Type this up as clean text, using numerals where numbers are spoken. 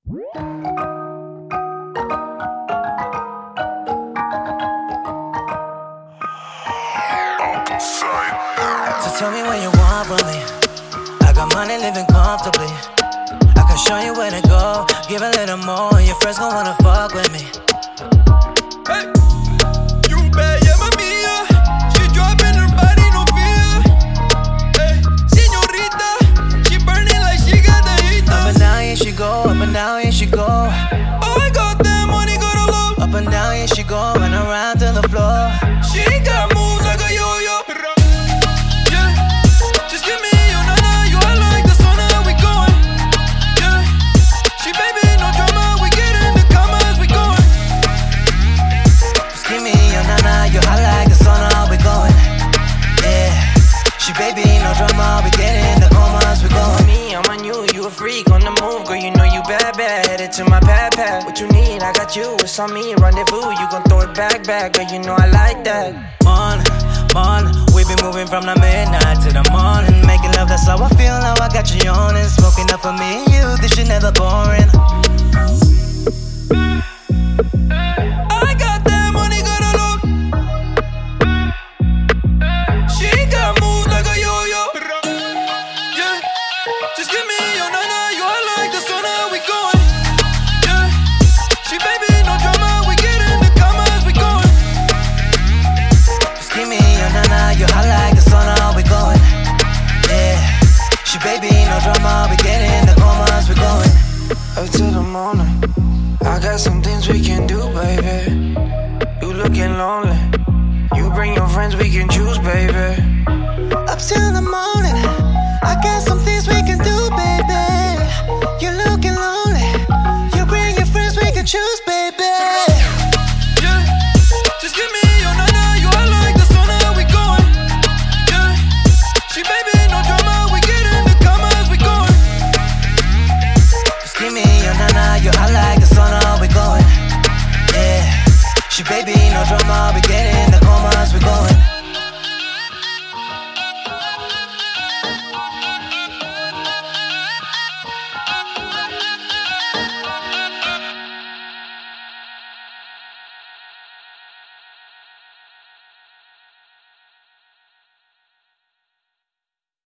So tell me what you want from me. I got money, living comfortably. I can show you where to go. Give a little more, your friends gon' wanna fuck with me. Hey, you bad, yeah, mía. She dropping her body, no fear. Hey, señorita, she burning like she got the heat. Up and down, here she go. Up and down, here she go. Oh, I got that money, got a love. Up and down, here she go. Run around to the floor. She got moves like a yo-yo. Yeah, just give me your nana. You are like the sun, how we going. Yeah, she baby, no drama. We get in the commas, we going. Just give me your nana. You hot like the sun, how we going. Yeah, she baby, no drama. We get in the commas, we going. Me, I'm on you, you a freak on the move, girl, you know you bad, headed to my pad. What you need, I got you, it's on me, rendezvous, you gon' throw it back, girl, you know I like that. We been moving from the midnight to the morning, making love, that's how I feel, now I got you yawning. Smoking up for me and you, this shit never boring. I got that money, got a look. She got moves like a yo-yo. Yeah, just give me your nana, you are like the sun, how we going. Yeah, she baby, no drama, we get in the commas, we going. Just give me your nana, you hot like the sun, how we going. Yeah, she baby, no drama, we get in the commas, we going. Up to the morning, I got some things we can do, baby. You looking lonely, you bring your friends, we can choose, baby. Up till the morning, I got some things we can do, baby. You're looking lonely, you bring your friends, we can choose, baby. Yeah, just give me your nana, you are like the sun, how we going. Yeah, she baby, no drama, we get in the commas, we going. Just give me your nana, you hot like the sun, how we going. Yeah, she baby, no drama, we get in the commas, we going.